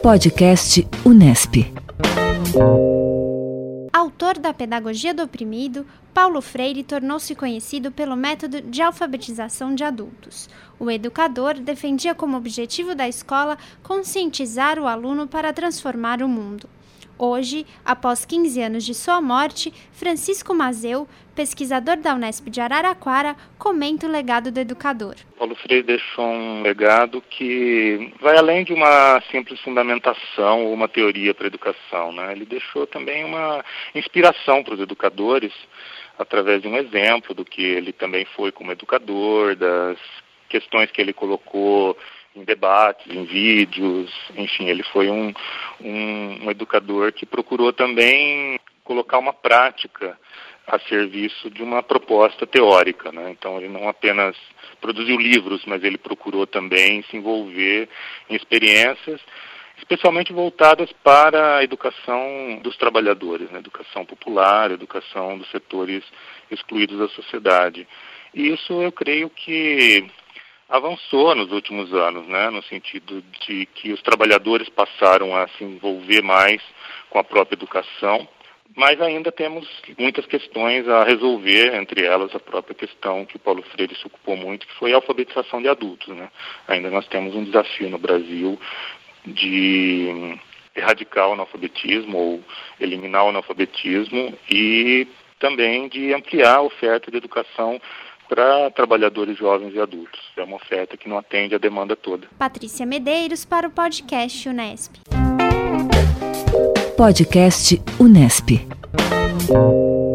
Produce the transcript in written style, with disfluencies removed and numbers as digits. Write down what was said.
Podcast Unesp. Autor da Pedagogia do Oprimido, Paulo Freire tornou-se conhecido pelo método de alfabetização de adultos. O educador defendia como objetivo da escola conscientizar o aluno para transformar o mundo. Hoje, após 15 anos de sua morte, Francisco Mazeu, pesquisador da Unesp de Araraquara, comenta o legado do educador. Paulo Freire deixou um legado que vai além de uma simples fundamentação ou uma teoria para a educação, né? Ele deixou também uma inspiração para os educadores, através de um exemplo do que ele também foi como educador, das questões que ele colocou em debates, em vídeos, enfim, ele foi um educador que procurou também colocar uma prática a serviço de uma proposta teórica, né? Então ele não apenas produziu livros, mas ele procurou também se envolver em experiências, especialmente voltadas para a educação dos trabalhadores, né? Educação popular, educação dos setores excluídos da sociedade. E isso eu creio que avançou nos últimos anos, né, no sentido de que os trabalhadores passaram a se envolver mais com a própria educação, mas ainda temos muitas questões a resolver, entre elas a própria questão que o Paulo Freire se ocupou muito, que foi a alfabetização de adultos, né. Ainda nós temos um desafio no Brasil de erradicar o analfabetismo ou eliminar o analfabetismo e também de ampliar a oferta de educação para trabalhadores jovens e adultos. É uma oferta que não atende a demanda toda. Patrícia Medeiros para o podcast Unesp. Podcast Unesp.